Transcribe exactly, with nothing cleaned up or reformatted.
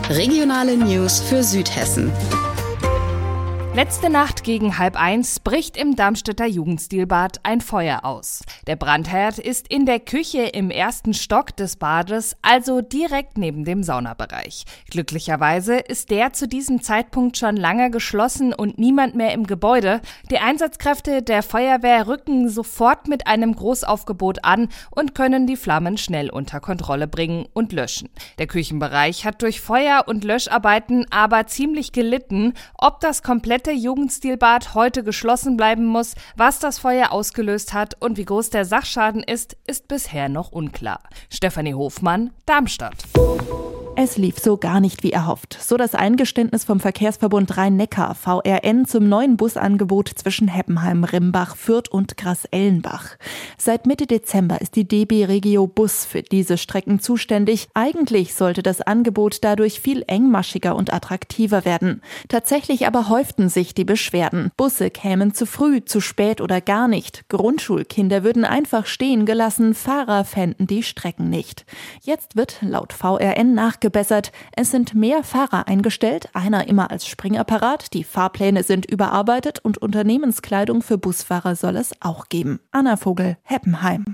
Regionale News für Südhessen. Letzte Nacht gegen halb eins bricht im Darmstädter Jugendstilbad ein Feuer aus. Der Brandherd ist in der Küche im ersten Stock des Bades, also direkt neben dem Saunabereich. Glücklicherweise ist der zu diesem Zeitpunkt schon lange geschlossen und niemand mehr im Gebäude. Die Einsatzkräfte der Feuerwehr rücken sofort mit einem Großaufgebot an und können die Flammen schnell unter Kontrolle bringen und löschen. Der Küchenbereich hat durch Feuer- und Löscharbeiten aber ziemlich gelitten. Ob das komplette Jugendstilbad heute geschlossen bleiben muss, was das Feuer ausgelöst hat und wie groß der Sachschaden ist, ist bisher noch unklar. Stefanie Hofmann, Darmstadt. Es lief so gar nicht wie erhofft. So das Eingeständnis vom Verkehrsverbund Rhein-Neckar V R N zum neuen Busangebot zwischen Heppenheim, Rimbach, Fürth und Grass-Ellenbach. Seit Mitte Dezember ist die D B Regio Bus für diese Strecken zuständig. Eigentlich sollte das Angebot dadurch viel engmaschiger und attraktiver werden. Tatsächlich aber häuften sich die Beschwerden. Busse kämen zu früh, zu spät oder gar nicht. Grundschulkinder würden einfach stehen gelassen, Fahrer fänden die Strecken nicht. Jetzt wird laut V R N nachgebessert. Es sind mehr Fahrer eingestellt, einer immer als Springapparat, die Fahrpläne sind überarbeitet und Unternehmenskleidung für Busfahrer soll es auch geben. Anna Vogel, Heppenheim.